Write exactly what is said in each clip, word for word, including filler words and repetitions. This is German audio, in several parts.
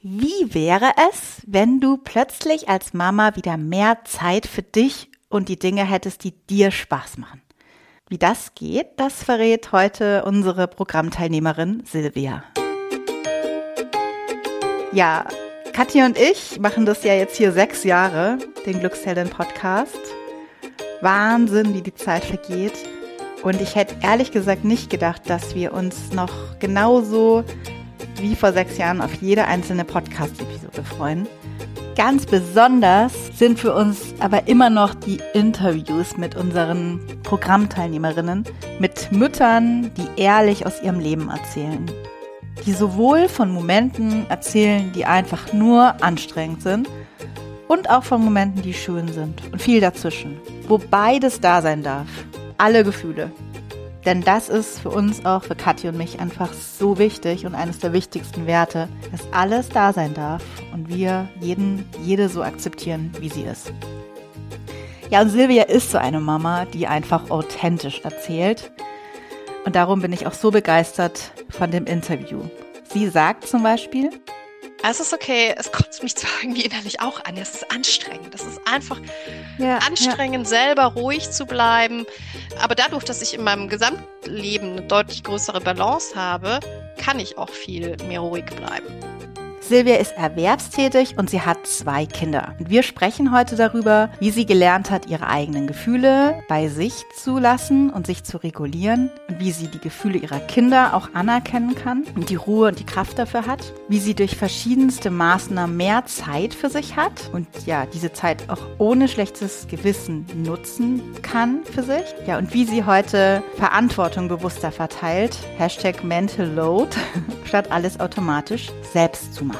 Wie wäre es, wenn du plötzlich als Mama wieder mehr Zeit für dich und die Dinge hättest, die dir Spaß machen? Wie das geht, das verrät heute unsere Programmteilnehmerin Silvia. Ja, Katja und ich machen das ja jetzt hier sechs Jahre, den Glücksheldin-Podcast. Wahnsinn, wie die Zeit vergeht. Und ich hätte ehrlich gesagt nicht gedacht, dass wir uns noch genauso wie vor sechs Jahren auf jede einzelne Podcast-Episode freuen. Ganz besonders sind für uns aber immer noch die Interviews mit unseren Programmteilnehmerinnen, mit Müttern, die ehrlich aus ihrem Leben erzählen. Die sowohl von Momenten erzählen, die einfach nur anstrengend sind, und auch von Momenten, die schön sind und viel dazwischen, wo beides da sein darf. Alle Gefühle. Denn das ist für uns auch, für Katja und mich, einfach so wichtig und eines der wichtigsten Werte, dass alles da sein darf und wir jeden, jede so akzeptieren, wie sie ist. Ja, und Silvia ist so eine Mama, die einfach authentisch erzählt. Und darum bin ich auch so begeistert von dem Interview. Sie sagt zum Beispiel: Es ist okay, es kotzt mich zwar irgendwie innerlich auch an, es ist anstrengend, es ist einfach ja, anstrengend, ja. selber ruhig zu bleiben, aber dadurch, dass ich in meinem Gesamtleben eine deutlich größere Balance habe, kann ich auch viel mehr ruhig bleiben. Silvia ist erwerbstätig und sie hat zwei Kinder. Und wir sprechen heute darüber, wie sie gelernt hat, ihre eigenen Gefühle bei sich zu lassen und sich zu regulieren und wie sie die Gefühle ihrer Kinder auch anerkennen kann und die Ruhe und die Kraft dafür hat, wie sie durch verschiedenste Maßnahmen mehr Zeit für sich hat und ja, diese Zeit auch ohne schlechtes Gewissen nutzen kann für sich. Ja, und wie sie heute Verantwortung bewusster verteilt, Hashtag Mental Load, statt alles automatisch selbst zu machen.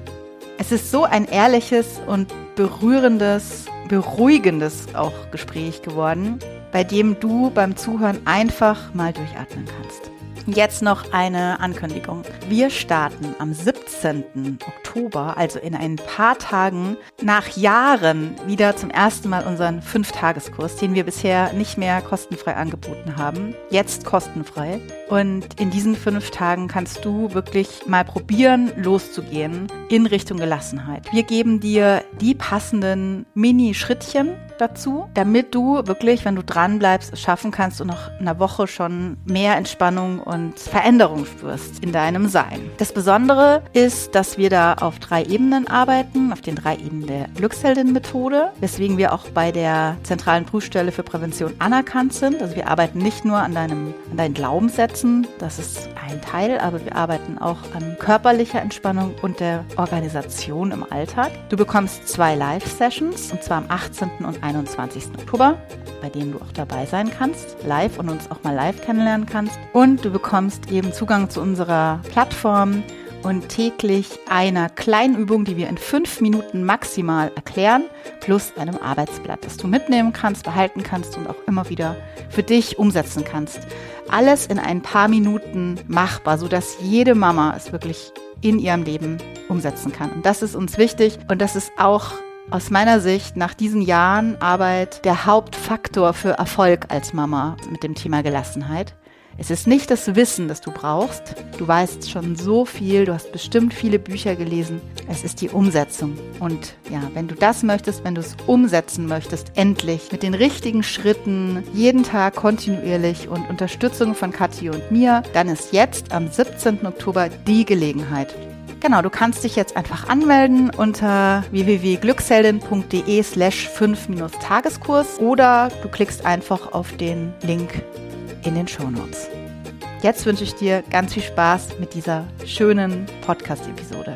Es ist so ein ehrliches und berührendes, beruhigendes auch Gespräch geworden, bei dem du beim Zuhören einfach mal durchatmen kannst. Jetzt noch eine Ankündigung. Wir starten am siebzehnten Oktober, also in ein paar Tagen, nach Jahren wieder zum ersten Mal unseren Fünf-Tageskurs, den wir bisher nicht mehr kostenfrei angeboten haben. Jetzt kostenfrei. Und in diesen fünf Tagen kannst du wirklich mal probieren, loszugehen in Richtung Gelassenheit. Wir geben dir die passenden Mini-Schrittchen dazu, damit du wirklich, wenn du dran bleibst, es schaffen kannst und noch in einer Woche schon mehr Entspannung und Veränderung spürst in deinem Sein. Das Besondere ist, dass wir da auf drei Ebenen arbeiten, auf den drei Ebenen der Glücksheldin-Methode, weswegen wir auch bei der zentralen Prüfstelle für Prävention anerkannt sind. Also wir arbeiten nicht nur an deinem, an deinen Glaubenssätzen, das ist ein Teil, aber wir arbeiten auch an körperlicher Entspannung und der Organisation im Alltag. Du bekommst zwei Live-Sessions, und zwar am achtzehnten und einundzwanzigsten Oktober, bei denen du auch dabei sein kannst, live, und uns auch mal live kennenlernen kannst. Und du bekommst eben Zugang zu unserer Plattform und täglich einer kleinen Übung, die wir in fünf Minuten maximal erklären, plus einem Arbeitsblatt, das du mitnehmen kannst, behalten kannst und auch immer wieder für dich umsetzen kannst. Alles in ein paar Minuten machbar, sodass jede Mama es wirklich in ihrem Leben umsetzen kann. Und das ist uns wichtig, und das ist auch aus meiner Sicht nach diesen Jahren Arbeit der Hauptfaktor für Erfolg als Mama mit dem Thema Gelassenheit. Es ist nicht das Wissen, das du brauchst. Du weißt schon so viel, du hast bestimmt viele Bücher gelesen. Es ist die Umsetzung. Und ja, wenn du das möchtest, wenn du es umsetzen möchtest, endlich mit den richtigen Schritten, jeden Tag kontinuierlich und Unterstützung von Kathi und mir, dann ist jetzt am siebzehnten Oktober die Gelegenheit. Genau, du kannst dich jetzt einfach anmelden unter w w w punkt glücksheldin punkt d e slash fünf Tageskurs oder du klickst einfach auf den Link in den Shownotes. Jetzt wünsche ich dir ganz viel Spaß mit dieser schönen Podcast-Episode.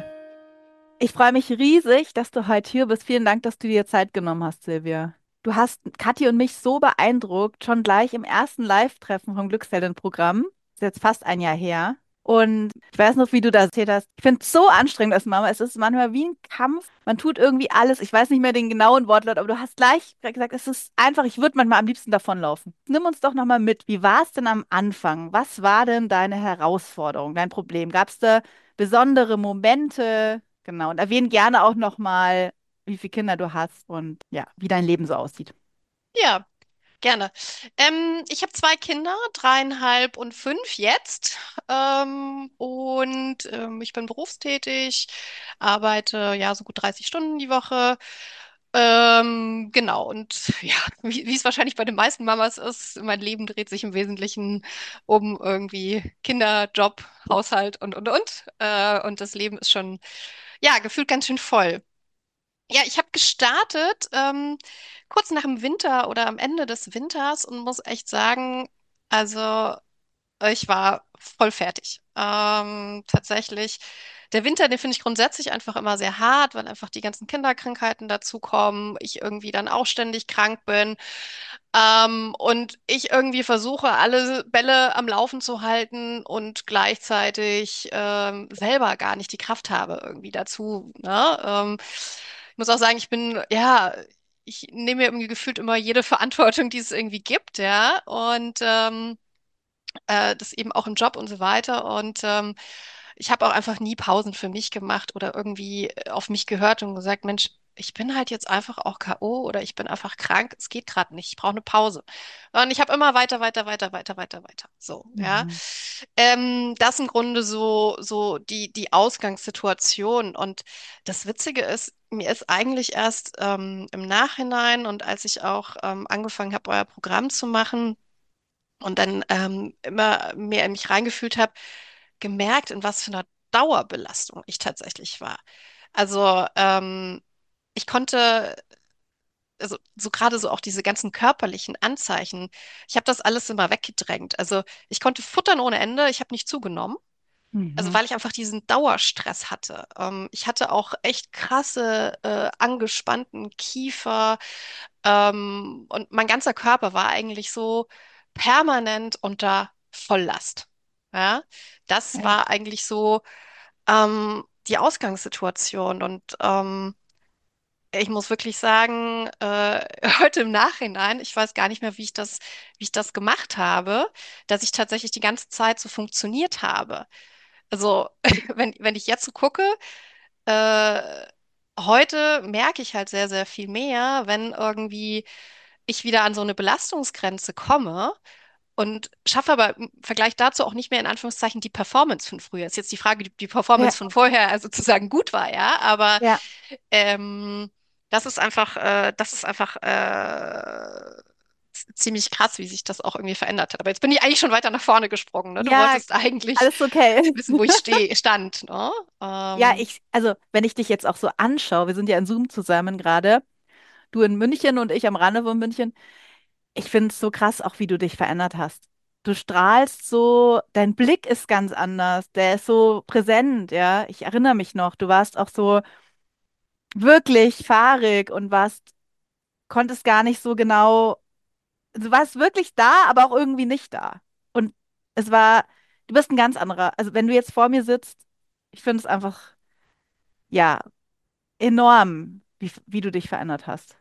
Ich freue mich riesig, dass du heute hier bist. Vielen Dank, dass du dir Zeit genommen hast, Silvia. Du hast Kathi und mich so beeindruckt, schon gleich im ersten Live-Treffen vom Glücksheldin-Programm. Das ist jetzt fast ein Jahr her. Und ich weiß noch, wie du da erzählt hast. Ich finde es so anstrengend als Mama. Es ist manchmal wie ein Kampf. Man tut irgendwie alles. Ich weiß nicht mehr den genauen Wortlaut, aber du hast gleich gesagt, es ist einfach, ich würde manchmal am liebsten davonlaufen. Nimm uns doch nochmal mit. Wie war es denn am Anfang? Was war denn deine Herausforderung, dein Problem? Gab es da besondere Momente? Genau. Und erwähne gerne auch nochmal, wie viele Kinder du hast und ja, wie dein Leben so aussieht. Ja, Gerne. Ähm, ich habe zwei Kinder, dreieinhalb und fünf jetzt. Ähm, und ähm, ich bin berufstätig, arbeite ja so gut dreißig Stunden die Woche. Ähm, genau, und ja, wie, wie es wahrscheinlich bei den meisten Mamas ist, mein Leben dreht sich im Wesentlichen um irgendwie Kinder, Job, Haushalt und, und, und. Äh, und das Leben ist schon, ja, gefühlt ganz schön voll. Ja, ich habe gestartet ähm, kurz nach dem Winter oder am Ende des Winters und muss echt sagen, also ich war voll fertig. Ähm, tatsächlich, der Winter, den finde ich grundsätzlich einfach immer sehr hart, weil einfach die ganzen Kinderkrankheiten dazukommen, ich irgendwie dann auch ständig krank bin. Ähm, und ich irgendwie versuche, alle Bälle am Laufen zu halten und gleichzeitig ähm, selber gar nicht die Kraft habe irgendwie dazu. Ne? Ähm, ich muss auch sagen, ich bin, ja, ich nehme mir irgendwie gefühlt immer jede Verantwortung, die es irgendwie gibt, ja. Und ähm, äh, das eben auch im Job und so weiter. Und ähm, ich habe auch einfach nie Pausen für mich gemacht oder irgendwie äh, auf mich gehört und gesagt, Mensch, ich bin halt jetzt einfach auch K O oder ich bin einfach krank, es geht gerade nicht, ich brauche eine Pause. Und ich habe immer weiter, weiter, weiter, weiter, weiter, weiter. So, ja. Mhm. Ähm, das im Grunde so, so die, die Ausgangssituation. Und das Witzige ist, mir ist eigentlich erst ähm, im Nachhinein und als ich auch ähm, angefangen habe, euer Programm zu machen, und dann ähm, immer mehr in mich reingefühlt habe, gemerkt, in was für einer Dauerbelastung ich tatsächlich war. Also ähm, ich konnte, also so gerade so auch diese ganzen körperlichen Anzeichen, ich habe das alles immer weggedrängt. Also ich konnte futtern ohne Ende, ich habe nicht zugenommen. Also Mhm. weil ich einfach diesen Dauerstress hatte. Ähm, ich hatte auch echt krasse, äh, angespannten Kiefer, ähm, und mein ganzer Körper war eigentlich so permanent unter Volllast. Ja, das Ja. war eigentlich so ähm, die Ausgangssituation. Und ähm, ich muss wirklich sagen, äh, heute im Nachhinein, ich weiß gar nicht mehr, wie ich das, wie ich das gemacht habe, dass ich tatsächlich die ganze Zeit so funktioniert habe. Also, wenn, wenn ich jetzt so gucke, äh, heute merke ich halt sehr, sehr viel mehr, wenn irgendwie ich wieder an so eine Belastungsgrenze komme und schaffe aber im Vergleich dazu auch nicht mehr in Anführungszeichen die Performance von früher. Ist jetzt die Frage, die, die Ja, Performance von vorher also sozusagen gut war, ja, aber ja, ähm, das ist einfach, äh, das ist einfach äh, z- ziemlich krass, wie sich das auch irgendwie verändert hat. Aber jetzt bin ich eigentlich schon weiter nach vorne gesprungen, ne? Du ja, wolltest eigentlich alles okay. wissen, wo ich stehe, stand, ne? Ja, Ähm, ich, also wenn ich dich jetzt auch so anschaue, wir sind ja in Zoom zusammen gerade, du in München und ich am Rande von München. Ich finde es so krass, auch wie du dich verändert hast. Du strahlst so, dein Blick ist ganz anders, der ist so präsent, ja. Ich erinnere mich noch, du warst auch so wirklich fahrig und warst, konntest gar nicht so genau, du warst wirklich da, aber auch irgendwie nicht da. Und es war, du bist ein ganz anderer. Also wenn du jetzt vor mir sitzt, ich finde es einfach, ja, enorm, wie, wie du dich verändert hast.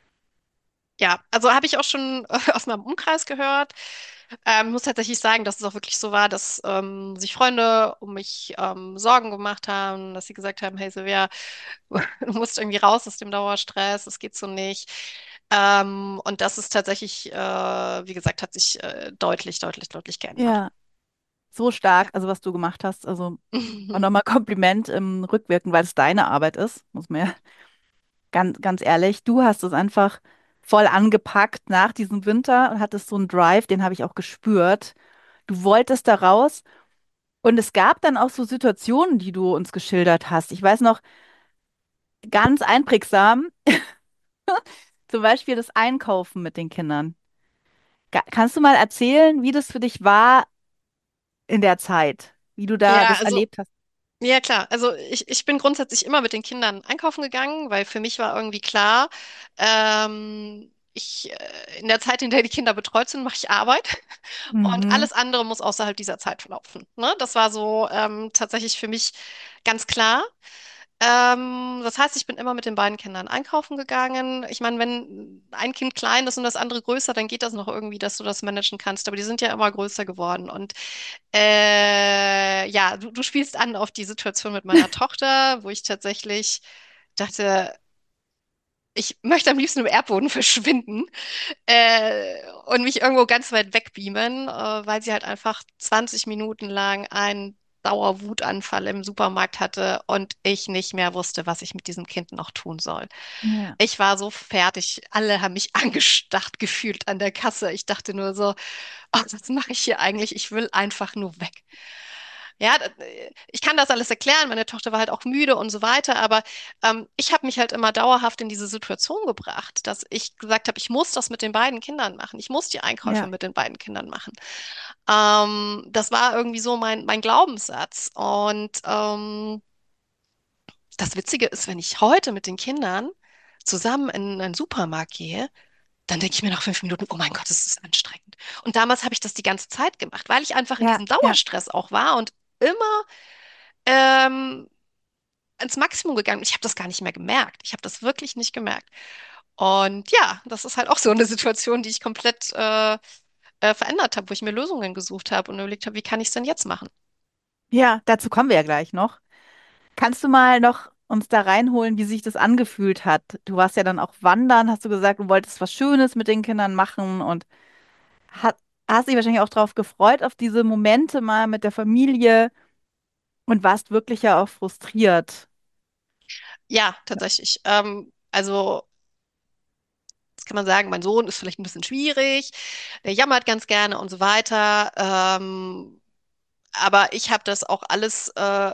ja, also habe ich auch schon äh, aus meinem Umkreis gehört. Ähm, muss tatsächlich sagen, dass es auch wirklich so war, dass ähm, sich Freunde um mich ähm, Sorgen gemacht haben, dass sie gesagt haben, hey Silvia, du musst irgendwie raus aus dem Dauerstress, das geht so nicht. Ähm, und das ist tatsächlich, äh, wie gesagt, hat sich äh, deutlich, deutlich, deutlich geändert. Ja, so stark, Ja. also was du gemacht hast. Also auch nochmal Kompliment im Rückwirken, weil es deine Arbeit ist, muss man ja ganz, ganz ehrlich. Du hast es einfach voll angepackt nach diesem Winter und hattest so einen Drive, den habe ich auch gespürt. Du wolltest da raus und es gab dann auch so Situationen, die du uns geschildert hast. Ich weiß noch ganz einprägsam, zum Beispiel das Einkaufen mit den Kindern. Ga- Kannst du mal erzählen, wie das für dich war in der Zeit, wie du da Ja, das also erlebt hast? ja, klar. Also ich, ich bin grundsätzlich immer mit den Kindern einkaufen gegangen, weil für mich war irgendwie klar, ähm, ich, äh, in der Zeit, in der die Kinder betreut sind, mache ich Arbeit und Mhm. alles andere muss außerhalb dieser Zeit verlaufen. Ne? Das war so ähm, tatsächlich für mich ganz klar. Ähm, das heißt, ich bin immer mit den beiden Kindern einkaufen gegangen. Ich meine, wenn ein Kind klein ist und das andere größer, dann geht das noch irgendwie, dass du das managen kannst. Aber die sind ja immer größer geworden. Und äh, ja, du, du spielst an auf die Situation mit meiner Tochter, wo ich tatsächlich dachte, ich möchte am liebsten im Erdboden verschwinden äh, und mich irgendwo ganz weit wegbeamen, äh, weil sie halt einfach zwanzig Minuten lang einen Dauerwutanfall im Supermarkt hatte und ich nicht mehr wusste, was ich mit diesem Kind noch tun soll. Ja. Ich war so fertig. Alle haben mich angestarrt gefühlt an der Kasse. Ich dachte nur so, oh, was mache ich hier eigentlich? Ich will einfach nur weg. Ja, d- ich kann das alles erklären. Meine Tochter war halt auch müde und so weiter, aber ähm, ich habe mich halt immer dauerhaft in diese Situation gebracht, dass ich gesagt habe, ich muss das mit den beiden Kindern machen. Ich muss die Einkäufe Ja. mit den beiden Kindern machen. Ähm, das war irgendwie so mein, mein Glaubenssatz. Und ähm, das Witzige ist, wenn ich heute mit den Kindern zusammen in einen Supermarkt gehe, dann denke ich mir nach fünf Minuten, oh mein Gott, das ist anstrengend. Und damals habe ich das die ganze Zeit gemacht, weil ich einfach in Ja. diesem Ja. Dauerstress auch war und immer ähm, ins Maximum gegangen bin. Ich habe das gar nicht mehr gemerkt. Ich habe das wirklich nicht gemerkt. Und ja, das ist halt auch so eine Situation, die ich komplett äh, äh, verändert habe, wo ich mir Lösungen gesucht habe und überlegt habe, wie kann ich es denn jetzt machen? Ja, dazu kommen wir ja gleich noch. Kannst du mal noch uns da reinholen, wie sich das angefühlt hat? Du warst ja dann auch wandern, hast du gesagt, du wolltest was Schönes mit den Kindern machen und hat, hast dich wahrscheinlich auch darauf gefreut, auf diese Momente mal mit der Familie und warst wirklich ja auch frustriert. Ja, tatsächlich. Ähm, also, das kann man sagen, mein Sohn ist vielleicht ein bisschen schwierig, der jammert ganz gerne und so weiter. Ähm, aber ich habe das auch alles äh,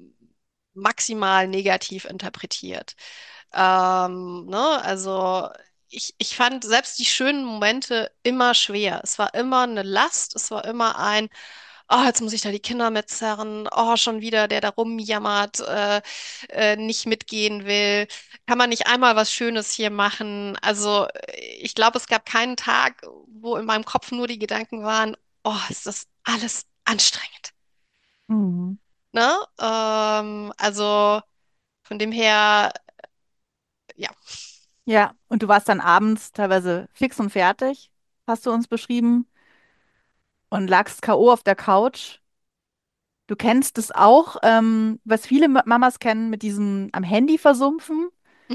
maximal negativ interpretiert. Ähm, ne? Also ich, ich fand selbst die schönen Momente immer schwer. Es war immer eine Last, es war immer ein, oh, jetzt muss ich da die Kinder mitzerren, oh, schon wieder der da rumjammert, äh, äh, nicht mitgehen will. Kann man nicht einmal was Schönes hier machen? Also ich glaube, es gab keinen Tag, wo in meinem Kopf nur die Gedanken waren, oh, ist das alles anstrengend. Mhm. Ne? Ähm, also von dem her, ja, Ja, und du warst dann abends teilweise fix und fertig, hast du uns beschrieben, und lagst K O auf der Couch. Du kennst es auch, ähm, was viele Ma- Mamas kennen, mit diesem am Handy versumpfen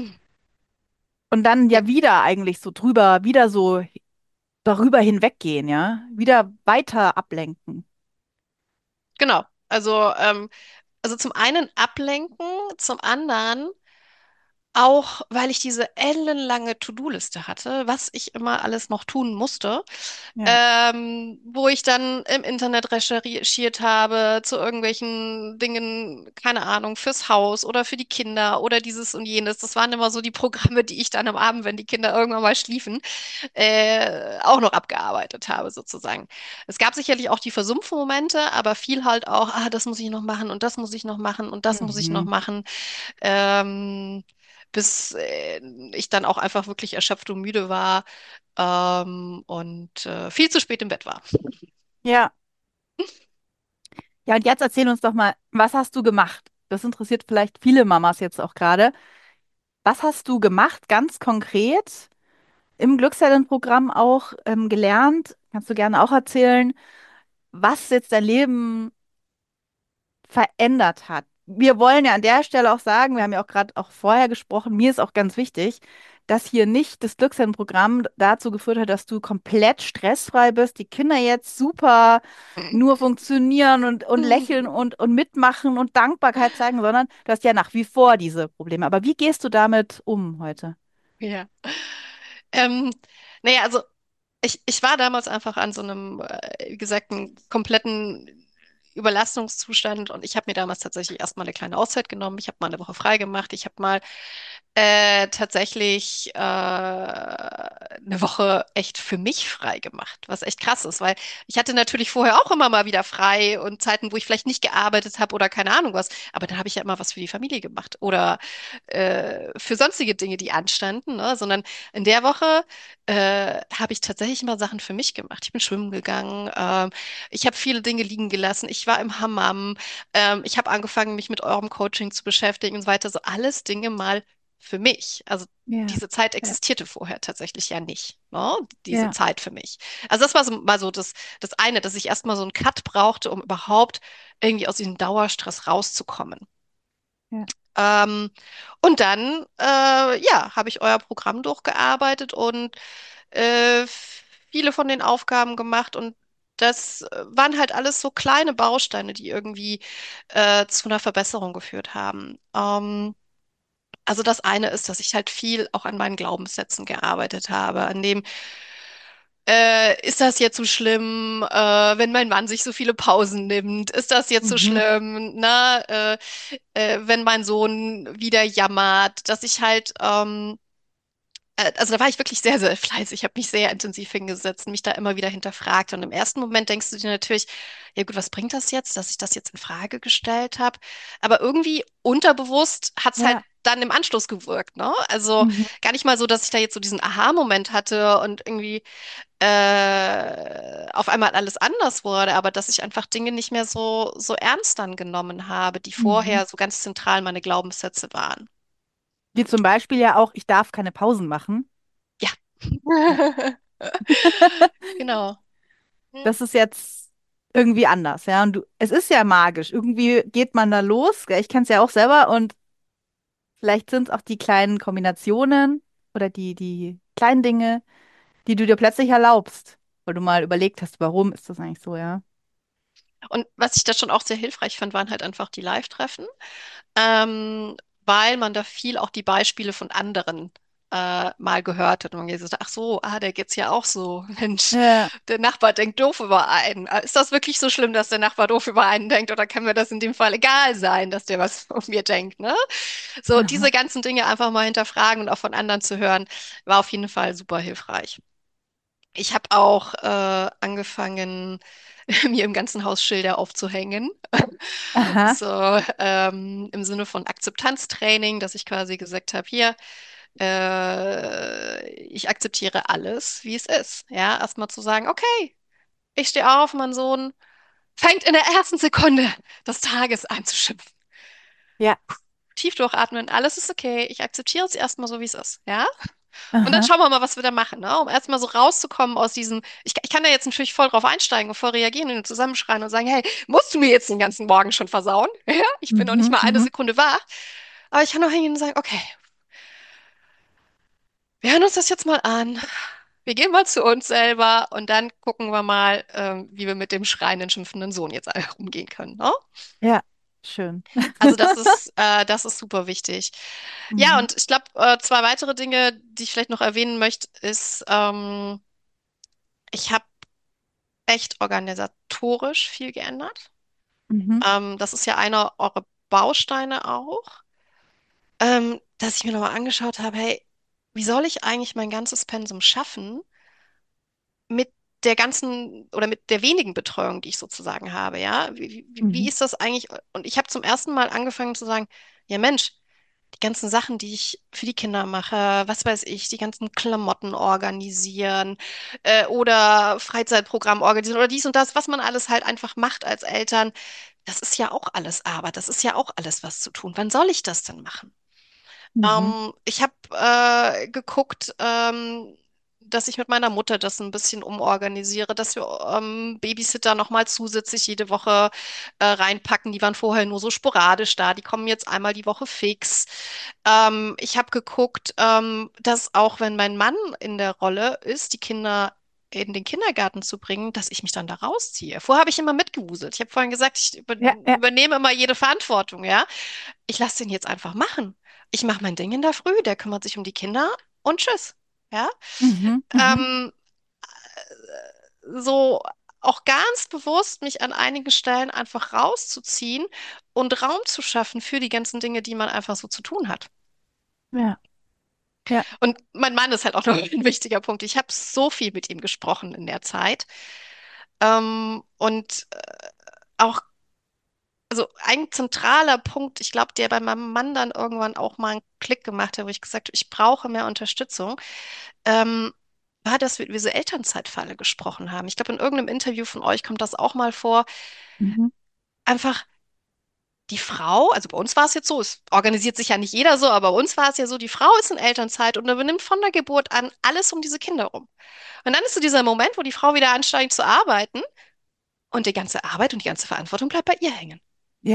und dann ja, ja wieder eigentlich so drüber, wieder so darüber hinweggehen, ja, wieder weiter ablenken. genau. Also, ähm, also zum einen ablenken, zum anderen auch, weil ich diese ellenlange To-Do-Liste hatte, was ich immer alles noch tun musste, Ja. ähm, wo ich dann im Internet recherchiert habe zu irgendwelchen Dingen, keine Ahnung, fürs Haus oder für die Kinder oder dieses und jenes. Das waren immer so die Programme, die ich dann am Abend, wenn die Kinder irgendwann mal schliefen, äh, auch noch abgearbeitet habe, sozusagen. Es gab sicherlich auch die Versumpfmomente, aber viel halt auch, ah, das muss ich noch machen und das muss ich noch machen und das muss ich noch Mhm. machen. Ähm, bis äh, ich dann auch einfach wirklich erschöpft und müde war ähm, und äh, viel zu spät im Bett war. Ja. Ja, und jetzt erzähl uns doch mal, was hast du gemacht? Das interessiert vielleicht viele Mamas jetzt auch gerade. Was hast du gemacht, ganz konkret im Glücksheldenprogramm auch ähm, gelernt? Kannst du gerne auch erzählen, was jetzt dein Leben verändert hat. Wir wollen ja an der Stelle auch sagen, wir haben ja auch gerade auch vorher gesprochen, mir ist auch ganz wichtig, dass hier nicht das Glücksheldenprogramm dazu geführt hat, dass du komplett stressfrei bist, die Kinder jetzt super nur funktionieren und, und lächeln und, und mitmachen und Dankbarkeit zeigen, sondern du hast ja nach wie vor diese Probleme. Aber wie gehst du damit um heute? Ja. Ähm, naja, also ich, ich war damals einfach an so einem, äh, wie gesagt, einem kompletten Überlastungszustand und ich habe mir damals tatsächlich erstmal eine kleine Auszeit genommen. Ich habe mal eine Woche frei gemacht. Ich habe mal äh, tatsächlich äh, eine Woche echt für mich frei gemacht, was echt krass ist, weil ich hatte natürlich vorher auch immer mal wieder frei und Zeiten, wo ich vielleicht nicht gearbeitet habe oder keine Ahnung was, aber dann habe ich ja immer was für die Familie gemacht oder äh, für sonstige Dinge, die anstanden, ne? Sondern in der Woche äh, habe ich tatsächlich mal Sachen für mich gemacht. Ich bin schwimmen gegangen, ähm, ich habe viele Dinge liegen gelassen, ich war im Hammam, ähm, ich habe angefangen, mich mit eurem Coaching zu beschäftigen und so weiter. So alles Dinge mal für mich. Also Ja, diese Zeit ja, existierte vorher tatsächlich ja nicht, ne? Diese ja, Zeit für mich. Also das war so, mal so das, das eine, dass ich erstmal so einen Cut brauchte, um überhaupt irgendwie aus diesem Dauerstress rauszukommen. ja. Ähm, und dann, äh, ja, habe ich euer Programm durchgearbeitet und äh, viele von den Aufgaben gemacht. Und das äh, waren halt alles so kleine Bausteine, die irgendwie äh, zu einer Verbesserung geführt haben. Ähm, also das eine ist, dass ich halt viel auch an meinen Glaubenssätzen gearbeitet habe, an dem, äh, ist das jetzt so schlimm, äh, wenn mein Mann sich so viele Pausen nimmt? Ist das jetzt so Mhm. schlimm, ne? Äh, äh, wenn mein Sohn wieder jammert, dass ich halt, ähm, äh, also da war ich wirklich sehr, sehr fleißig. Ich habe mich sehr intensiv hingesetzt und mich da immer wieder hinterfragt. Und im ersten Moment denkst du dir natürlich, ja gut, was bringt das jetzt, dass ich das jetzt in Frage gestellt habe? Aber irgendwie unterbewusst hat es halt Ja. dann im Anschluss gewirkt, ne? Also Mhm. gar nicht mal so, dass ich da jetzt so diesen Aha-Moment hatte und irgendwie äh, auf einmal alles anders wurde, aber dass ich einfach Dinge nicht mehr so, so ernst dann genommen habe, die Mhm. vorher so ganz zentral meine Glaubenssätze waren. Wie zum Beispiel ja auch, ich darf keine Pausen machen. Ja. Ja. Genau. Hm. Das ist jetzt irgendwie anders, ja. Und du, es ist ja magisch. Irgendwie geht man da los. Gell? Ich kenne es ja auch selber und vielleicht sind es auch die kleinen Kombinationen oder die, die kleinen Dinge, die du dir plötzlich erlaubst, weil du mal überlegt hast, warum ist das eigentlich so, ja. Und was ich da schon auch sehr hilfreich fand, waren halt einfach die Live-Treffen, ähm, weil man da viel auch die Beispiele von anderen äh, mal gehört hat. Und man gesagt, ach so, ah, der geht's ja auch so. Mensch, Ja. der Nachbar denkt doof über einen. Äh, Ist das wirklich so schlimm, dass der Nachbar doof über einen denkt? Oder kann mir das in dem Fall egal sein, dass der was von mir denkt, ne? So, diese Aha. ganzen Dinge einfach mal hinterfragen und auch von anderen zu hören, war auf jeden Fall super hilfreich. Ich habe auch äh, angefangen, mir im ganzen Haus Schilder aufzuhängen. Aha. So ähm, im Sinne von Akzeptanztraining, dass ich quasi gesagt habe, hier, äh, ich akzeptiere alles, wie es ist. Ja, erstmal zu sagen, okay, ich stehe auf, mein Sohn fängt in der ersten Sekunde des Tages an zu schimpfen. Ja. Tief durchatmen, alles ist okay, ich akzeptiere es erstmal so, wie es ist. Ja. Und dann Aha. schauen wir mal, was wir da machen, ne? Um erstmal so rauszukommen aus diesem, ich, ich kann da jetzt natürlich voll drauf einsteigen und voll reagieren und zusammenschreien und sagen, hey, musst du mir jetzt den ganzen Morgen schon versauen? Ja, ich bin noch nicht Mhm. mal eine Mhm. Sekunde wach. Aber ich kann auch hingehen und sagen, okay, wir hören uns das jetzt mal an. Wir gehen mal zu uns selber und dann gucken wir mal, ähm, wie wir mit dem schreienden, schimpfenden Sohn jetzt umgehen können, ne? Ja. Schön. Also das ist, äh, das ist super wichtig. Ja, Mhm. und ich glaube, äh, zwei weitere Dinge, die ich vielleicht noch erwähnen möchte, ist, ähm, ich habe echt organisatorisch viel geändert. Mhm. Ähm, das ist ja einer eurer Bausteine auch, ähm, dass ich mir nochmal angeschaut habe, hey, wie soll ich eigentlich mein ganzes Pensum schaffen mit der ganzen oder mit der wenigen Betreuung, die ich sozusagen habe, ja? Wie, wie, wie Mhm. ist das eigentlich? Und ich habe zum ersten Mal angefangen zu sagen, ja Mensch, die ganzen Sachen, die ich für die Kinder mache, was weiß ich, die ganzen Klamotten organisieren äh, oder Freizeitprogramm organisieren oder dies und das, was man alles halt einfach macht als Eltern, das ist ja auch alles Arbeit, das ist ja auch alles was zu tun. Wann soll ich das denn machen? Mhm. Ähm, ich habe äh, geguckt, ähm, dass ich mit meiner Mutter das ein bisschen umorganisiere, dass wir ähm, Babysitter nochmal zusätzlich jede Woche äh, reinpacken. Die waren vorher nur so sporadisch da, die kommen jetzt einmal die Woche fix. Ähm, ich habe geguckt, ähm, dass auch wenn mein Mann in der Rolle ist, die Kinder in den Kindergarten zu bringen, dass ich mich dann da rausziehe. Vorher habe ich immer mitgewuselt. Ich habe vorhin gesagt, ich über Ja. Ja. übernehme immer jede Verantwortung, ja. Ich lasse den jetzt einfach machen. Ich mache mein Ding in der Früh, der kümmert sich um die Kinder und tschüss. Ja, Mhm. Mhm. ähm, so auch ganz bewusst mich an einigen Stellen einfach rauszuziehen und Raum zu schaffen für die ganzen Dinge, die man einfach so zu tun hat. Ja. Ja. Und mein Mann ist halt auch noch ein wichtiger Punkt. Ich habe so viel mit ihm gesprochen in der Zeit. Ähm, und äh, auch, also ein zentraler Punkt, ich glaube, der bei meinem Mann dann irgendwann auch mal einen Klick gemacht hat, wo ich gesagt habe, ich brauche mehr Unterstützung, ähm, war, dass wir über diese Elternzeitfalle gesprochen haben. Ich glaube, in irgendeinem Interview von euch kommt das auch mal vor. Mhm. Einfach die Frau, also bei uns war es jetzt so, es organisiert sich ja nicht jeder so, aber bei uns war es ja so, die Frau ist in Elternzeit und übernimmt von der Geburt an alles um diese Kinder rum. Und dann ist so dieser Moment, wo die Frau wieder ansteigt zu arbeiten und die ganze Arbeit und die ganze Verantwortung bleibt bei ihr hängen. Ja.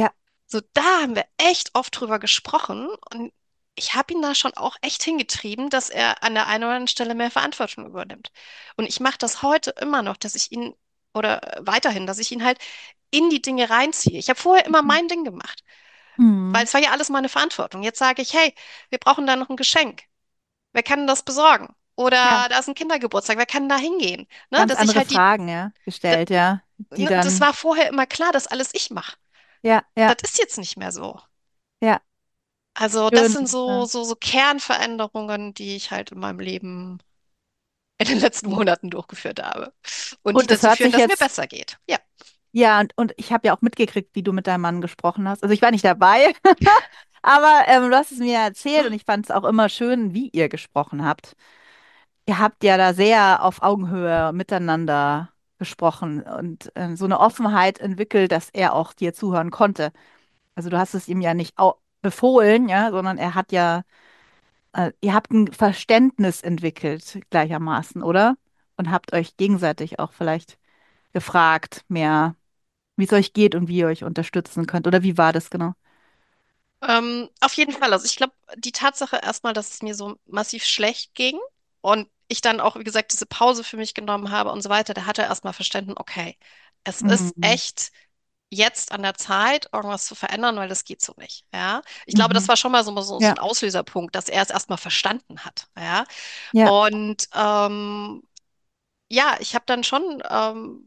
So, da haben wir echt oft drüber gesprochen und ich habe ihn da schon auch echt hingetrieben, dass er an der einen oder anderen Stelle mehr Verantwortung übernimmt. Und ich mache das heute immer noch, dass ich ihn oder äh, weiterhin, dass ich ihn halt in die Dinge reinziehe. Ich habe vorher immer mein Ding gemacht, weil Mhm. es war ja alles meine Verantwortung. Jetzt sage ich, hey, wir brauchen da noch ein Geschenk. Wer kann das besorgen? Ja, Oder da ist ein Kindergeburtstag, wer kann da hingehen? Ne, ganz dass ich andere halt die, Fragen, ja, d- gestellt, ja, die ne, das dann, war vorher immer klar, dass alles ich mache. ja, ja, Das ist jetzt nicht mehr so. ja, Also das schön. sind so, Ja. so, so Kernveränderungen, die ich halt in meinem Leben in den letzten Monaten durchgeführt habe und die Und es dazu hört führen, sich dass es mir jetzt, besser geht. Ja. ja, und, und ich habe ja auch mitgekriegt, wie du mit deinem Mann gesprochen hast. Also ich war nicht dabei, aber ähm, du hast es mir ja erzählt und ich fand es auch immer schön, wie ihr gesprochen habt. Ihr habt ja da sehr auf Augenhöhe miteinander gesprochen und ähm, so eine Offenheit entwickelt, dass er auch dir zuhören konnte. Also du hast es ihm ja nicht au befohlen, ja, sondern er hat ja, äh, ihr habt ein Verständnis entwickelt gleichermaßen, oder? Und habt euch gegenseitig auch vielleicht gefragt, mehr, wie es euch geht und wie ihr euch unterstützen könnt. Oder wie war das genau? Ähm, auf jeden Fall. Also ich glaube, die Tatsache erstmal, dass es mir so massiv schlecht ging und ich dann auch, wie gesagt, diese Pause für mich genommen habe und so weiter, da hat er erstmal verstanden, okay, es ist Mhm. echt jetzt an der Zeit, irgendwas zu verändern, weil das geht so nicht. Ja, ich glaube, das Mhm. war schon mal so, so, so Ja, ein Auslöserpunkt, dass er es erstmal verstanden hat. Ja, ja, und ähm, ja, ich habe dann schon ähm,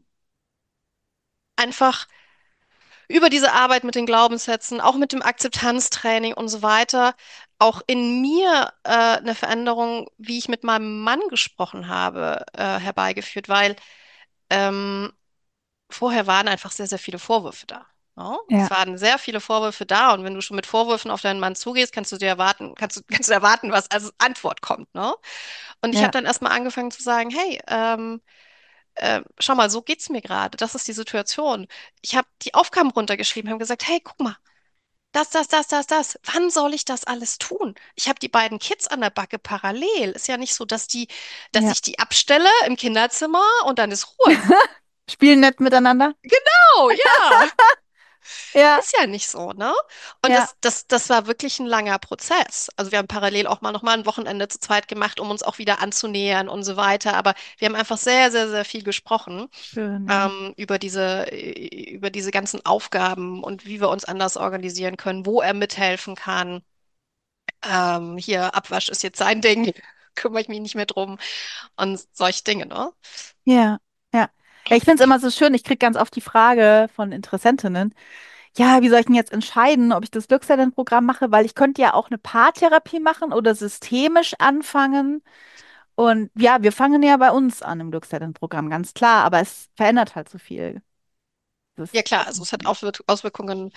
einfach über diese Arbeit mit den Glaubenssätzen, auch mit dem Akzeptanztraining und so weiter, auch in mir äh, eine Veränderung, wie ich mit meinem Mann gesprochen habe, äh, herbeigeführt, weil ähm, vorher waren einfach sehr, sehr viele Vorwürfe da. Ja? Es ja, waren sehr viele Vorwürfe da und wenn du schon mit Vorwürfen auf deinen Mann zugehst, kannst du dir erwarten, kannst du, kannst du erwarten, was als Antwort kommt, ne? Und ich habe ja, dann erstmal angefangen zu sagen, hey, ähm, äh, schau mal, so geht's mir gerade. Das ist die Situation. Ich habe die Aufgaben runtergeschrieben, habe gesagt, hey, guck mal, das, das, das, das, das. Wann soll ich das alles tun? Ich habe die beiden Kids an der Backe parallel. Ist ja nicht so, dass die, dass ja. ich die abstelle im Kinderzimmer und dann ist Ruhe. Spielen nett miteinander? Oh, ja. Ja, Ist ja nicht so, ne? Und ja, das, das, das war wirklich ein langer Prozess. Also wir haben parallel auch mal noch mal ein Wochenende zu zweit gemacht, um uns auch wieder anzunähern und so weiter. Aber wir haben einfach sehr, sehr, sehr viel gesprochen schön, ja. ähm, über diese, äh, über diese ganzen Aufgaben und wie wir uns anders organisieren können, wo er mithelfen kann. Ähm, hier, Abwasch ist jetzt sein Ding, kümmere ich mich nicht mehr drum und solche Dinge, ne? Ja, ja. Ja, ich finde es immer so schön, ich kriege ganz oft die Frage von Interessentinnen, ja, wie soll ich denn jetzt entscheiden, ob ich das Glückselternprogramm mache, weil ich könnte ja auch eine Paartherapie machen oder systemisch anfangen. Und ja, wir fangen ja bei uns an im Glückselternprogramm, ganz klar, aber es verändert halt so viel. Das Ja ist klar, auch also ein es hat Punkt. Auswirk- Auswirkungen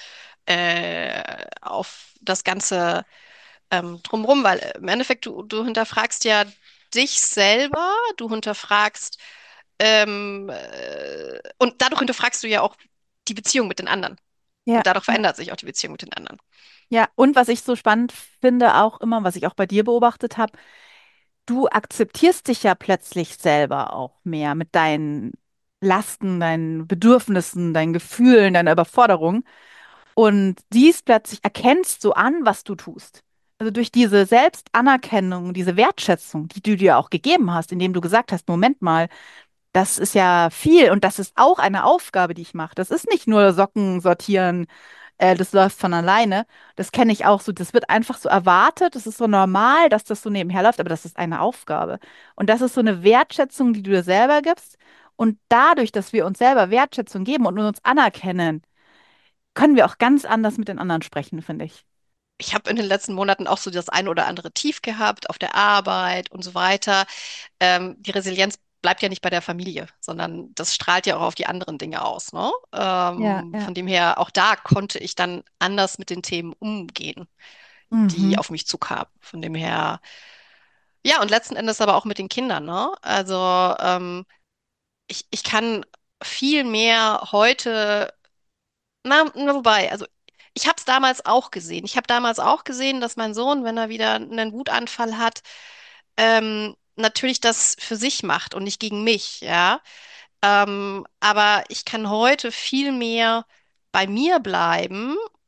äh, auf das Ganze ähm, drumherum, weil im Endeffekt du, du hinterfragst ja dich selber, du hinterfragst ähm, äh, und dadurch hinterfragst du ja auch die Beziehung mit den anderen. Ja, Und dadurch ja. verändert sich auch die Beziehung mit den anderen. Ja, und was ich so spannend finde, auch immer, was ich auch bei dir beobachtet habe, du akzeptierst dich ja plötzlich selber auch mehr mit deinen Lasten, deinen Bedürfnissen, deinen Gefühlen, deiner Überforderung und siehst plötzlich, erkennst so an, was du tust. Also durch diese Selbstanerkennung, diese Wertschätzung, die du dir auch gegeben hast, indem du gesagt hast, Moment mal, das ist ja viel und das ist auch eine Aufgabe, die ich mache. Das ist nicht nur Socken sortieren, äh, das läuft von alleine. Das kenne ich auch so. Das wird einfach so erwartet. Das ist so normal, dass das so nebenher läuft, aber das ist eine Aufgabe. Und das ist so eine Wertschätzung, die du dir selber gibst. Und dadurch, dass wir uns selber Wertschätzung geben und uns anerkennen, können wir auch ganz anders mit den anderen sprechen, finde ich. Ich habe in den letzten Monaten auch so das ein oder andere Tief gehabt auf der Arbeit und so weiter. Ähm, die Resilienz bleibt ja nicht bei der Familie, sondern das strahlt ja auch auf die anderen Dinge aus, ne? Ja, Ähm, ja. von dem her, auch da konnte ich dann anders mit den Themen umgehen, die Mhm. auf mich zukamen. Von dem her, ja, und letzten Endes aber auch mit den Kindern, ne? Also ähm, ich, ich kann viel mehr heute, na, na wobei, also ich habe es damals auch gesehen. Ich habe damals auch gesehen, dass mein Sohn, wenn er wieder einen Wutanfall hat, ähm, natürlich das für sich macht und nicht gegen mich, ja. Ähm, aber ich kann heute viel mehr bei mir bleiben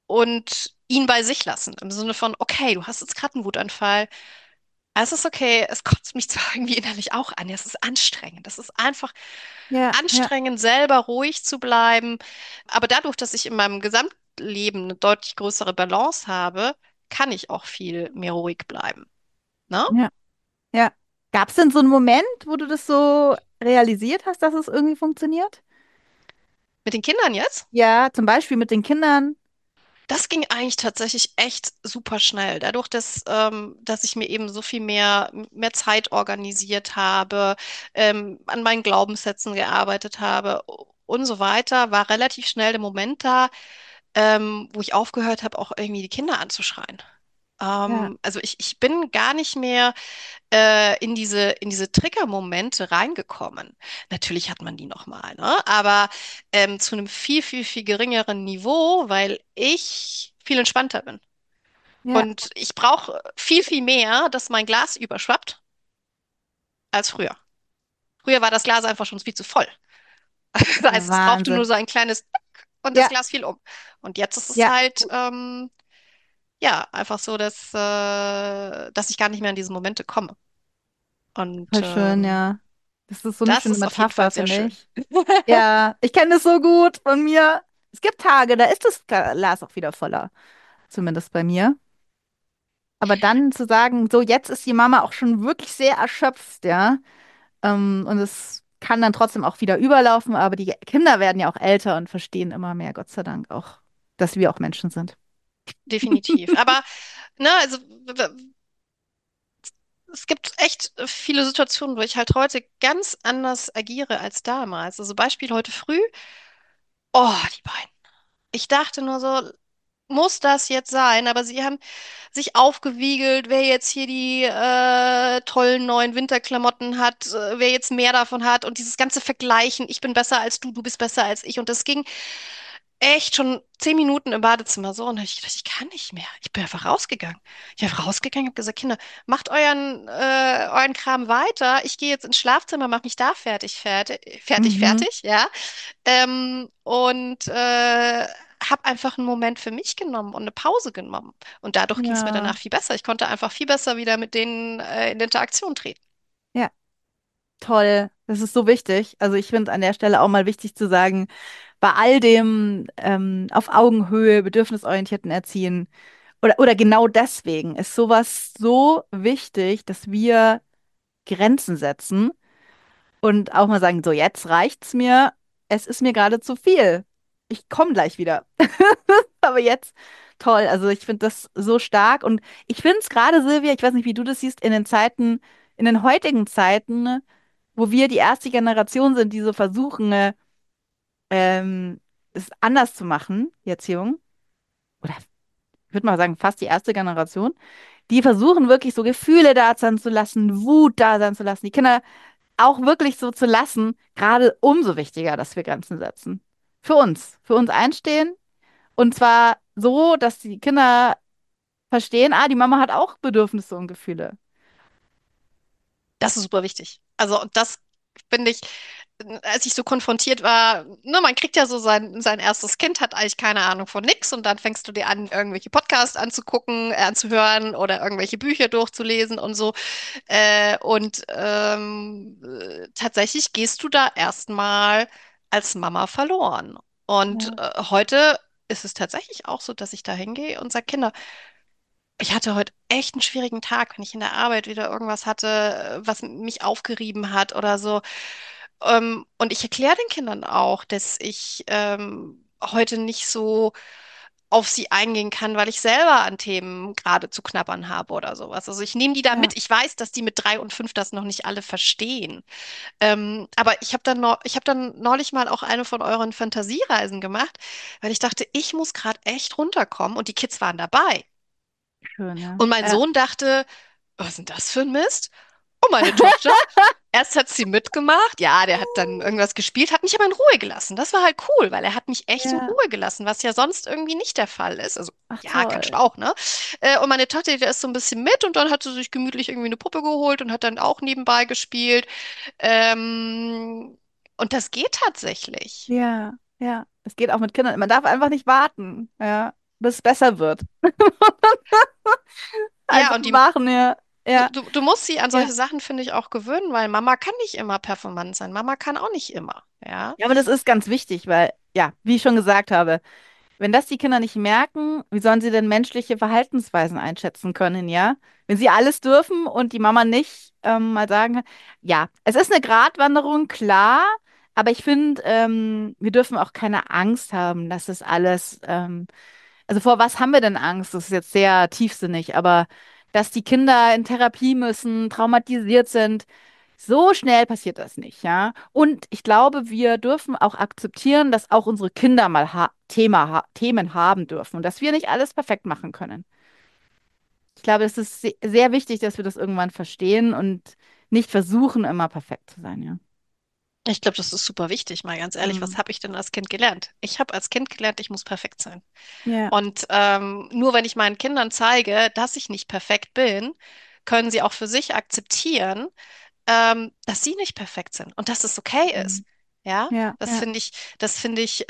und ihn bei sich lassen. Im Sinne von, okay, du hast jetzt gerade einen Wutanfall. Es ist okay, es kotzt mich zwar irgendwie innerlich auch an. Es ist anstrengend. Es ist einfach Ja, ja, anstrengend, selber ruhig zu bleiben. Aber dadurch, dass ich in meinem Gesamtleben eine deutlich größere Balance habe, kann ich auch viel mehr ruhig bleiben. Ne? ja, ja. Gab es denn so einen Moment, wo du das so realisiert hast, dass es irgendwie funktioniert? Mit den Kindern jetzt? Ja, zum Beispiel mit den Kindern. Das ging eigentlich tatsächlich echt super schnell. Dadurch, dass, ähm, dass ich mir eben so viel mehr, mehr Zeit organisiert habe, ähm, an meinen Glaubenssätzen gearbeitet habe und so weiter, war relativ schnell der Moment da, ähm, wo ich aufgehört habe, auch irgendwie die Kinder anzuschreien. Ja, Ähm, also ich, ich bin gar nicht mehr äh, in diese, in diese Trigger-Momente reingekommen. Natürlich hat man die nochmal, ne? Aber ähm, zu einem viel, viel, viel geringeren Niveau, weil ich viel entspannter bin. ja, Und ich brauche viel, viel mehr, dass mein Glas überschwappt, als früher. Früher war das Glas einfach schon viel zu voll. Das der heißt, es brauchte nur Wahnsinn. so ein kleines und das Ja, Glas fiel um. Und jetzt ist es ja, halt, ähm, ja, einfach so, dass, äh, dass ich gar nicht mehr in diese Momente komme. Und voll schön, ähm, ja. Das ist so eine das schöne ist auf jeden Fall Metapher, sehr finde schön. ich. Ja, ich kenne das so gut von mir. Es gibt Tage, da ist das Glas auch wieder voller. Zumindest bei mir. Aber dann zu sagen, so jetzt ist die Mama auch schon wirklich sehr erschöpft, ja. Ähm, und es kann dann trotzdem auch wieder überlaufen, aber die Kinder werden ja auch älter und verstehen immer mehr, Gott sei Dank auch, dass wir auch Menschen sind. Definitiv. Aber, ne, also w- w- es gibt echt viele Situationen, wo ich halt heute ganz anders agiere als damals. Also Beispiel heute früh. Oh, die beiden. Ich dachte nur so, muss das jetzt sein? Aber sie haben sich aufgewiegelt, wer jetzt hier die äh, tollen neuen Winterklamotten hat, äh, wer jetzt mehr davon hat und dieses ganze Vergleichen, ich bin besser als du, du bist besser als ich. Und das ging echt schon zehn Minuten im Badezimmer so. Und dann hab ich gedacht, ich kann nicht mehr. Ich bin einfach rausgegangen. Ich bin einfach rausgegangen, habe gesagt, Kinder, macht euren, äh, euren Kram weiter. Ich gehe jetzt ins Schlafzimmer, mach mich da fertig, fertig, fertig, Mhm. fertig, ja. Ähm, und äh, habe einfach einen Moment für mich genommen und eine Pause genommen. Und dadurch ging es mir Ja, danach viel besser. Ich konnte einfach viel besser wieder mit denen äh, in Interaktion treten. ja, toll. Das ist so wichtig. Also ich finde an der Stelle auch mal wichtig zu sagen, bei all dem ähm, auf Augenhöhe, bedürfnisorientierten Erziehen oder, oder genau deswegen ist sowas so wichtig, dass wir Grenzen setzen und auch mal sagen, so jetzt reicht's mir, es ist mir gerade zu viel. Ich komme gleich wieder. Aber jetzt toll. Also ich finde das so stark und ich finde es gerade, Silvia, ich weiß nicht, wie du das siehst, in den Zeiten, in den heutigen Zeiten, wo wir die erste Generation sind, die so versuchen, äh, ähm, es anders zu machen, die Erziehung, oder ich würde mal sagen, fast die erste Generation, die versuchen wirklich so Gefühle da sein zu lassen, Wut da sein zu lassen, die Kinder auch wirklich so zu lassen, gerade umso wichtiger, dass wir Grenzen setzen. Für uns, für uns einstehen und zwar so, dass die Kinder verstehen, ah, die Mama hat auch Bedürfnisse und Gefühle. Das ist super wichtig. Also und das finde ich, als ich so konfrontiert war, ne, man kriegt ja so sein, sein erstes Kind, hat eigentlich keine Ahnung von nix und dann fängst du dir an, irgendwelche Podcasts anzugucken, äh, anzuhören oder irgendwelche Bücher durchzulesen und so. Äh, und ähm, äh, tatsächlich gehst du da erstmal als Mama verloren. Und Ja, äh, heute ist es tatsächlich auch so, dass ich da hingehe und sage, Kinder, ich hatte heute echt einen schwierigen Tag, wenn ich in der Arbeit wieder irgendwas hatte, äh, was mich aufgerieben hat oder so. Ähm, und ich erkläre den Kindern auch, dass ich ähm, heute nicht so auf sie eingehen kann, weil ich selber an Themen gerade zu knabbern habe oder sowas. Also ich nehme die da ja, mit. Ich weiß, dass die mit drei und fünf das noch nicht alle verstehen. Ähm, aber ich habe dann, neu- ich habe dann neulich mal auch eine von euren Fantasiereisen gemacht, weil ich dachte, ich muss gerade echt runterkommen und die Kids waren dabei. schön, ja. Und mein Ja, Sohn dachte, was ist denn das für ein Mist? Und meine Tochter, erst hat sie mitgemacht, ja, der hat dann irgendwas gespielt, hat mich aber in Ruhe gelassen. Das war halt cool, weil er hat mich echt in ja, Ruhe gelassen, was ja sonst irgendwie nicht der Fall ist. Also, ach ja, kannst du toll. auch, ne? Äh, Und meine Tochter, die ist so ein bisschen mit und dann hat sie sich gemütlich irgendwie eine Puppe geholt und hat dann auch nebenbei gespielt. Ähm, und das geht tatsächlich. Ja, ja. Es geht auch mit Kindern. Man darf einfach nicht warten. Ja, bis es besser wird. Ja, Einfach und die, machen, ja. du, Ja. du, du musst sie an Ja. solche Sachen, finde ich, auch gewöhnen, weil Mama kann nicht immer performant sein. Mama kann auch nicht immer. Ja. Ja, aber das ist ganz wichtig, weil, ja, wie ich schon gesagt habe, wenn das die Kinder nicht merken, wie sollen sie denn menschliche Verhaltensweisen einschätzen können, ja? Wenn sie alles dürfen und die Mama nicht ähm, mal sagen kann, ja, es ist eine Gratwanderung, klar, aber ich finde, ähm, wir dürfen auch keine Angst haben, dass es alles, ähm, also vor was haben wir denn Angst? Das ist jetzt sehr tiefsinnig, aber dass die Kinder in Therapie müssen, traumatisiert sind, so schnell passiert das nicht, ja. Und ich glaube, wir dürfen auch akzeptieren, dass auch unsere Kinder mal ha Thema ha Themen haben dürfen und dass wir nicht alles perfekt machen können. Ich glaube, es ist se sehr wichtig, dass wir das irgendwann verstehen und nicht versuchen, immer perfekt zu sein, ja. Ich glaube, das ist super wichtig, mal ganz ehrlich. Was Mhm. habe ich denn als Kind gelernt? Ich habe als Kind gelernt, ich muss perfekt sein. Ja. Und ähm, nur wenn ich meinen Kindern zeige, dass ich nicht perfekt bin, können sie auch für sich akzeptieren, ähm, dass sie nicht perfekt sind und dass es okay Mhm. ist. Ja, Ja, das ja. finde ich, das finde ich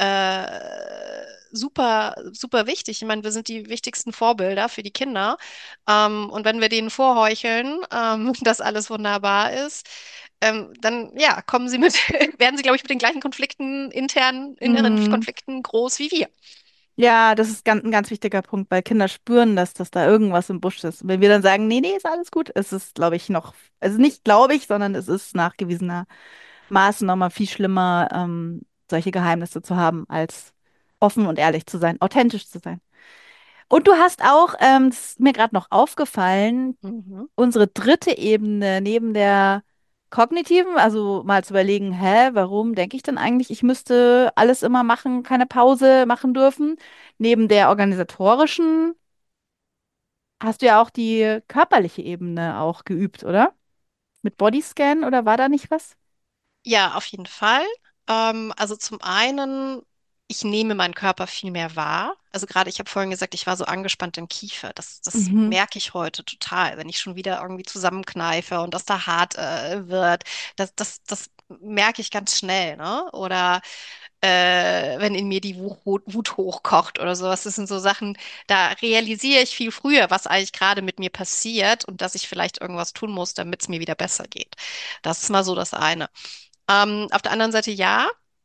äh, super, super wichtig. Ich meine, wir sind die wichtigsten Vorbilder für die Kinder. Ähm, und wenn wir denen vorheucheln, ähm, dass alles wunderbar ist, ähm, dann ja, kommen sie mit, werden sie, glaube ich, mit den gleichen Konflikten, internen, inneren Mhm. Konflikten groß wie wir. Ja, das ist ganz, ein ganz wichtiger Punkt, weil Kinder spüren das, dass da irgendwas im Busch ist. Und wenn wir dann sagen, nee, nee, ist alles gut, ist es, glaube ich, noch, also nicht glaube ich, sondern es ist nachgewiesenermaßen nochmal viel schlimmer, ähm, solche Geheimnisse zu haben, als offen und ehrlich zu sein, authentisch zu sein. Und du hast auch, ähm, das ist mir gerade noch aufgefallen, Mhm. unsere dritte Ebene neben der kognitiven, also mal zu überlegen, hä, warum denke ich denn eigentlich, ich müsste alles immer machen, keine Pause machen dürfen? Neben der organisatorischen hast du ja auch die körperliche Ebene auch geübt, oder? Mit Bodyscan oder war da nicht was? Ja, auf jeden Fall. Ähm, also zum einen, ich nehme meinen Körper viel mehr wahr. Also gerade, ich habe vorhin gesagt, ich war so angespannt im Kiefer. Das, das Mhm. merke ich heute total, wenn ich schon wieder irgendwie zusammenkneife und das da hart äh, wird. Das, das, das merke ich ganz schnell, ne? Oder äh, wenn in mir die Wut, Wut hochkocht oder sowas. Das sind so Sachen, da realisiere ich viel früher, was eigentlich gerade mit mir passiert und dass ich vielleicht irgendwas tun muss, damit es mir wieder besser geht. Das ist mal so das eine. Ähm, auf der anderen Seite ja.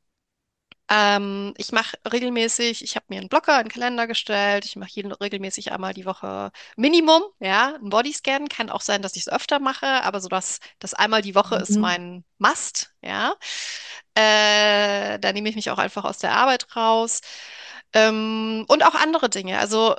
Ähm, ich mache regelmäßig, ich habe mir einen Blocker, einen Kalender gestellt. Ich mache jeden regelmäßig einmal die Woche Minimum, ja, einen Bodyscan. Kann auch sein, dass ich es öfter mache, aber so das, das einmal die Woche ist Mhm. mein Must, ja. Äh, da nehme ich mich auch einfach aus der Arbeit raus. Ähm, und auch andere Dinge. Also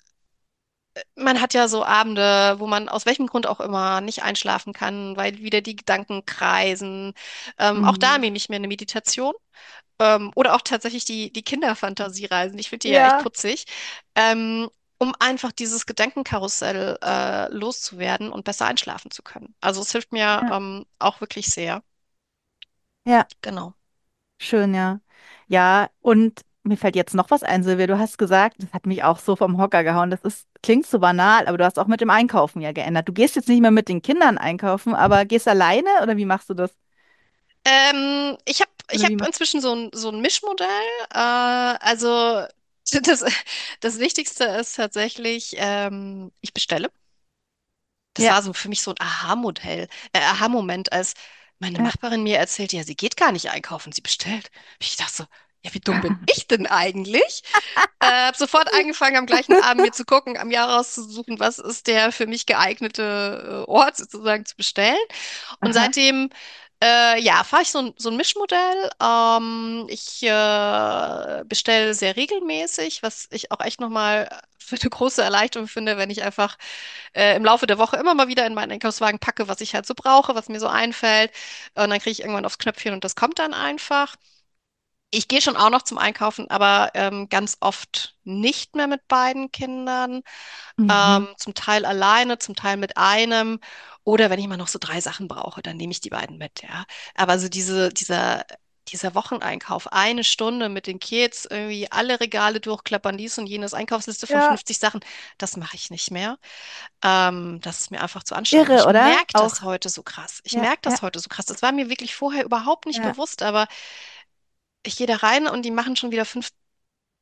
man hat ja so Abende, wo man aus welchem Grund auch immer nicht einschlafen kann, weil wieder die Gedanken kreisen. Ähm, auch da Mhm. nehme ich mir eine Meditation. Ähm, oder auch tatsächlich die, die Kinderfantasiereisen. Ich finde die ja echt Ja, putzig. Ähm, um einfach dieses Gedankenkarussell äh, loszuwerden und besser einschlafen zu können. Also es hilft mir ja, ähm, auch wirklich sehr. ja. Genau. Schön, ja. Ja, und mir fällt jetzt noch was ein, Silvia. Du hast gesagt, das hat mich auch so vom Hocker gehauen. Das ist, klingt so banal, aber du hast auch mit dem Einkaufen ja geändert. Du gehst jetzt nicht mehr mit den Kindern einkaufen, aber gehst alleine oder wie machst du das? Ähm, ich habe ich Oder wie hab machst inzwischen so ein, so ein Mischmodell. Äh, also das, das Wichtigste ist tatsächlich, ähm, ich bestelle. Das Ja, war so für mich so ein Aha-Modell, äh, Aha-Moment, als meine ja. Nachbarin mir erzählt, ja, sie geht gar nicht einkaufen, sie bestellt. Ich dachte so, ja, wie dumm bin ich denn eigentlich? Äh, habe sofort angefangen, am gleichen Abend mir zu gucken, am Jahr rauszusuchen, was ist der für mich geeignete äh, Ort sozusagen zu bestellen. Und Aha. seitdem, äh, ja, fahre ich so ein, so ein Mischmodell. Ähm, ich äh, bestelle sehr regelmäßig, was ich auch echt nochmal für eine große Erleichterung finde, wenn ich einfach äh, im Laufe der Woche immer mal wieder in meinen Einkaufswagen packe, was ich halt so brauche, was mir so einfällt. Und dann kriege ich irgendwann aufs Knöpfchen und das kommt dann einfach. Ich gehe schon auch noch zum Einkaufen, aber ähm, ganz oft nicht mehr mit beiden Kindern. Mhm. Ähm, zum Teil alleine, zum Teil mit einem. Oder wenn ich mal noch so drei Sachen brauche, dann nehme ich die beiden mit, ja. Aber so diese, dieser, dieser Wocheneinkauf, eine Stunde mit den Kids, irgendwie alle Regale durchklappern, dies und jenes, Einkaufsliste von Ja, fünfzig Sachen, das mache ich nicht mehr. Ähm, das ist mir einfach zu anstrengend. Und irre, ich oder? merke Auch. das heute so krass. Ich Ja, merke ja, das heute so krass. Das war mir wirklich vorher überhaupt nicht ja. bewusst, aber ich gehe da rein und die machen schon wieder fünf.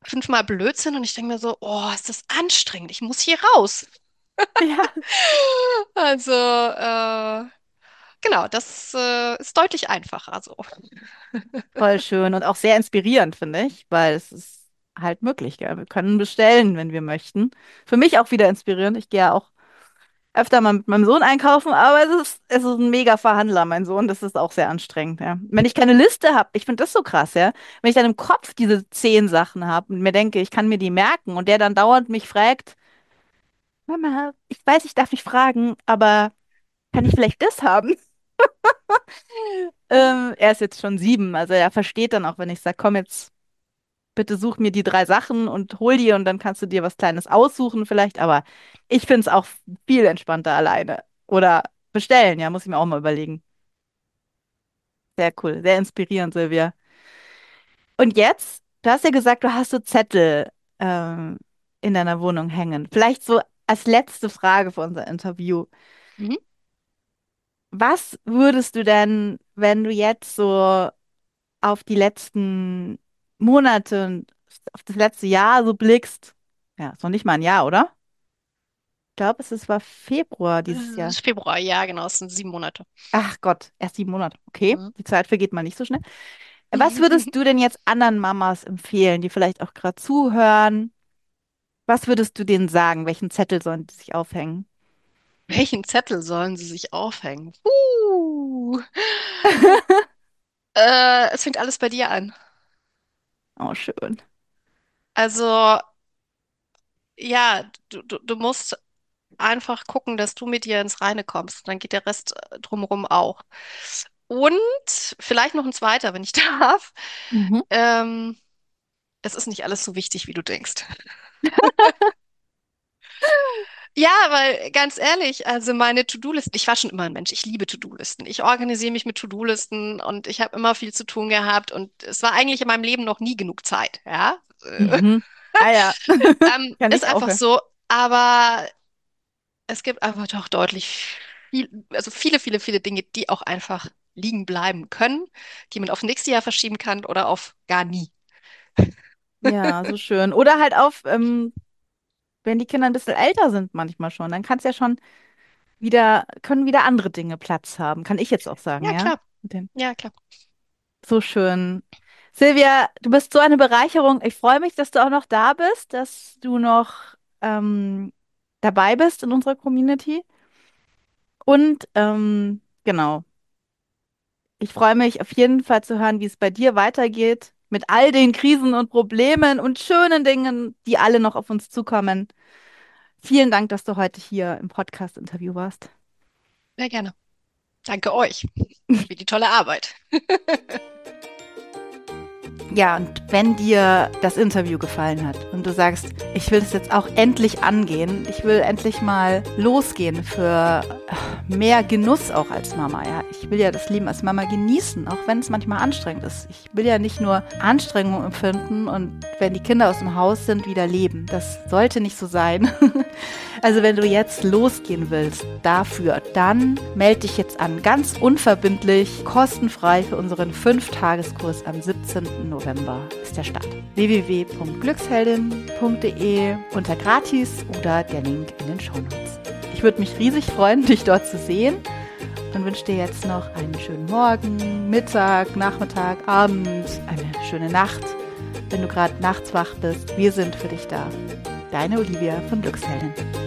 fünfmal Blödsinn und ich denke mir so, oh, ist das anstrengend, ich muss hier raus. Ja, Also, äh, genau, das äh, ist deutlich einfacher so. voll schön und auch sehr inspirierend, finde ich, weil es ist halt möglich, gell? Wir können bestellen, wenn wir möchten. Für mich auch wieder inspirierend. Ich gehe ja auch öfter mal mit meinem Sohn einkaufen, aber es ist, es ist ein mega Verhandler, mein Sohn. Das ist auch sehr anstrengend, ja. Wenn ich keine Liste habe, ich finde das so krass, ja. Wenn ich dann im Kopf diese zehn Sachen habe und mir denke, ich kann mir die merken und der dann dauernd mich fragt, Mama, ich weiß, ich darf nicht fragen, aber kann ich vielleicht das haben? Ähm, er ist jetzt schon sieben, also er versteht dann auch, wenn ich sage, komm jetzt, bitte such mir die drei Sachen und hol die und dann kannst du dir was Kleines aussuchen vielleicht, aber ich finde es auch viel entspannter alleine. Oder bestellen, ja, muss ich mir auch mal überlegen. Sehr cool, sehr inspirierend, Silvia. Und jetzt, du hast ja gesagt, du hast so Zettel ähm, in deiner Wohnung hängen. Vielleicht so als letzte Frage für unser Interview. Mhm. Was würdest du denn, wenn du jetzt so auf die letzten Monate und auf das letzte Jahr so blickst? Ja, ist noch nicht mal ein Jahr, oder? Ich glaube, es ist, war Februar dieses Das Jahr. ist Februar, ja, genau, es sind sieben Monate. Ach Gott, erst sieben Monate. Okay, Mhm. die Zeit vergeht mal nicht so schnell. Was würdest du denn jetzt anderen Mamas empfehlen, die vielleicht auch gerade zuhören? Was würdest du denen sagen? Welchen Zettel sollen die sich aufhängen? Welchen Zettel sollen sie sich aufhängen? Uh, äh, es fängt alles bei dir an. Oh, schön. Also, ja, du, du, du musst einfach gucken, dass du mit dir ins Reine kommst. Dann geht der Rest äh, drumherum auch. Und vielleicht noch ein zweiter, wenn ich darf. Mhm. Ähm, es ist nicht alles so wichtig, wie du denkst. Ja, weil ganz ehrlich, also meine To-Do-Listen, ich war schon immer ein Mensch, ich liebe To-Do-Listen. Ich organisiere mich mit To-Do-Listen und ich habe immer viel zu tun gehabt und es war eigentlich in meinem Leben noch nie genug Zeit, ja. Äh, Mhm. Ah ja, ähm, kann ist ich einfach aufhören. so, aber es gibt einfach doch deutlich viel, also viele, viele, viele Dinge, die auch einfach liegen bleiben können, die man auf nächstes Jahr verschieben kann oder auf gar nie. Ja, so schön. Oder halt auf, ähm, wenn die Kinder ein bisschen älter sind, manchmal schon, dann kann es ja schon wieder, können wieder andere Dinge Platz haben. Kann ich jetzt auch sagen, Ja, ja? klar. Mit den- Ja, klar. So schön. Silvia, du bist so eine Bereicherung. Ich freue mich, dass du auch noch da bist, dass du noch ähm, dabei bist in unserer Community. Und ähm, genau, ich freue mich auf jeden Fall zu hören, wie es bei dir weitergeht mit all den Krisen und Problemen und schönen Dingen, die alle noch auf uns zukommen. Vielen Dank, dass du heute hier im Podcast-Interview warst. Sehr gerne. Danke euch für die tolle Arbeit. Ja, und wenn dir das Interview gefallen hat und du sagst, ich will es jetzt auch endlich angehen, ich will endlich mal losgehen für mehr Genuss auch als Mama, ja. Ich will ja das Leben als Mama genießen, auch wenn es manchmal anstrengend ist. Ich will ja nicht nur Anstrengung empfinden und wenn die Kinder aus dem Haus sind, wieder leben. Das sollte nicht so sein. Also wenn du jetzt losgehen willst dafür, dann melde dich jetzt an, ganz unverbindlich, kostenfrei für unseren fünf-Tageskurs am siebzehnten November ist der Start. w w w punkt glücksheldin punkt d e unter gratis oder der Link in den Shownotes. Ich würde mich riesig freuen, dich dort zu sehen und wünsche dir jetzt noch einen schönen Morgen, Mittag, Nachmittag, Abend, eine schöne Nacht, wenn du gerade nachts wach bist. Wir sind für dich da. Deine Olivia von Glücksheldin.